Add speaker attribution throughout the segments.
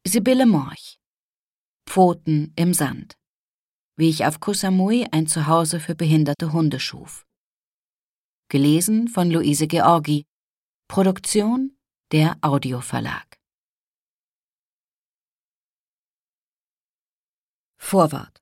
Speaker 1: Sibylle Morch. Pfoten im Sand. Wie ich auf Koh Samui ein Zuhause für behinderte Hunde schuf. Gelesen von Luise Georgi. Produktion der Audioverlag. Vorwort.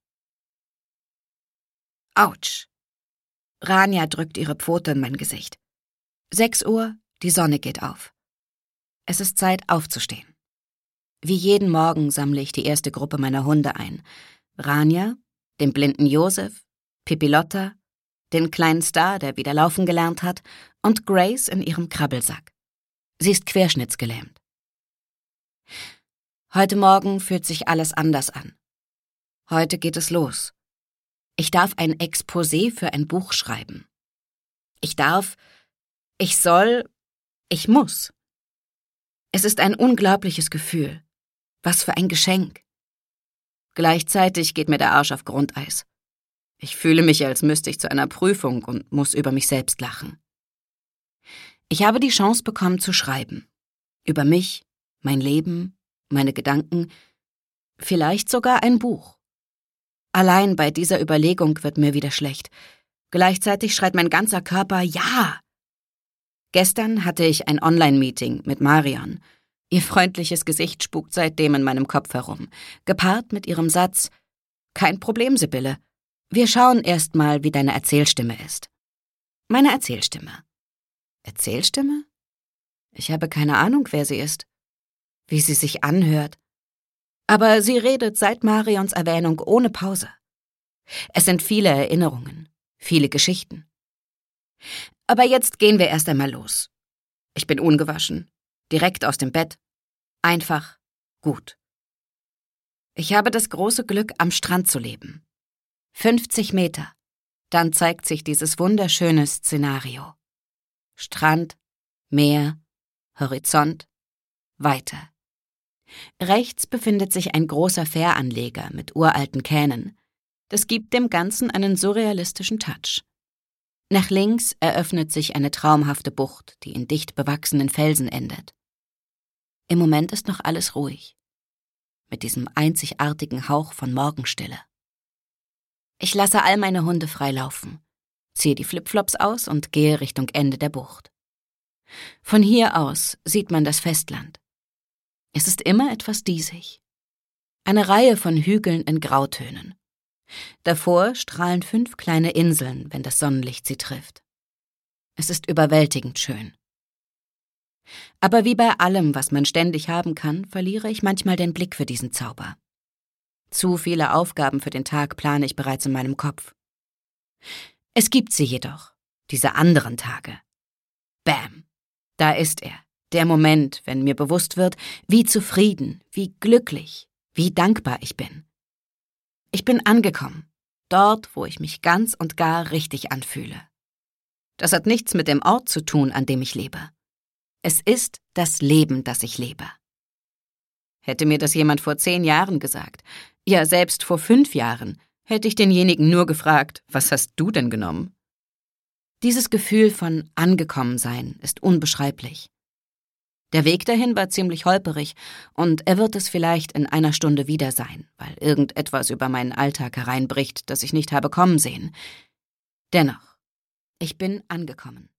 Speaker 1: Autsch. Rania drückt ihre Pfote in mein Gesicht. 6 Uhr, die Sonne geht auf. Es ist Zeit, aufzustehen. Wie jeden Morgen sammle ich die erste Gruppe meiner Hunde ein. Rania, den blinden Josef, Pippilotta, den kleinen Star, der wieder laufen gelernt hat, und Grace in ihrem Krabbelsack. Sie ist querschnittsgelähmt. Heute Morgen fühlt sich alles anders an. Heute geht es los. Ich darf ein Exposé für ein Buch schreiben. Ich muss. Es ist ein unglaubliches Gefühl. Was für ein Geschenk. Gleichzeitig geht mir der Arsch auf Grundeis. Ich fühle mich, als müsste ich zu einer Prüfung und muss über mich selbst lachen. Ich habe die Chance bekommen zu schreiben. Über mich, mein Leben, meine Gedanken, vielleicht sogar ein Buch. Allein bei dieser Überlegung wird mir wieder schlecht. Gleichzeitig schreit mein ganzer Körper Ja. Gestern hatte ich ein Online-Meeting mit Marion. Ihr freundliches Gesicht spukt seitdem in meinem Kopf herum, gepaart mit ihrem Satz: Kein Problem, Sibylle. Wir schauen erst mal, wie deine Erzählstimme ist. Meine Erzählstimme. Erzählstimme? Ich habe keine Ahnung, wer sie ist, wie sie sich anhört. Aber sie redet seit Marions Erwähnung ohne Pause. Es sind viele Erinnerungen, viele Geschichten. Aber jetzt gehen wir erst einmal los. Ich bin ungewaschen, direkt aus dem Bett. Einfach gut. Ich habe das große Glück, am Strand zu leben. 50 Meter. Dann zeigt sich dieses wunderschöne Szenario. Strand, Meer, Horizont, Weite. Rechts befindet sich ein großer Fähranleger mit uralten Kähnen. Das gibt dem Ganzen einen surrealistischen Touch. Nach links eröffnet sich eine traumhafte Bucht, die in dicht bewachsenen Felsen endet. Im Moment ist noch alles ruhig, mit diesem einzigartigen Hauch von Morgenstille. Ich lasse all meine Hunde frei laufen, ziehe die Flipflops aus und gehe Richtung Ende der Bucht. Von hier aus sieht man das Festland. Es ist immer etwas diesig. Eine Reihe von Hügeln in Grautönen. Davor strahlen 5 kleine Inseln, wenn das Sonnenlicht sie trifft. Es ist überwältigend schön. Aber wie bei allem, was man ständig haben kann, verliere ich manchmal den Blick für diesen Zauber. Zu viele Aufgaben für den Tag plane ich bereits in meinem Kopf. Es gibt sie jedoch, diese anderen Tage. Bam! Da ist er, der Moment, wenn mir bewusst wird, wie zufrieden, wie glücklich, wie dankbar ich bin. Ich bin angekommen, dort, wo ich mich ganz und gar richtig anfühle. Das hat nichts mit dem Ort zu tun, an dem ich lebe. Es ist das Leben, das ich lebe. Hätte mir das jemand vor 10 Jahren gesagt, ja selbst vor 5 Jahren, hätte ich denjenigen nur gefragt, was hast du denn genommen? Dieses Gefühl von Angekommensein ist unbeschreiblich. Der Weg dahin war ziemlich holperig und er wird es vielleicht in einer Stunde wieder sein, weil irgendetwas über meinen Alltag hereinbricht, das ich nicht habe kommen sehen. Dennoch, ich bin angekommen.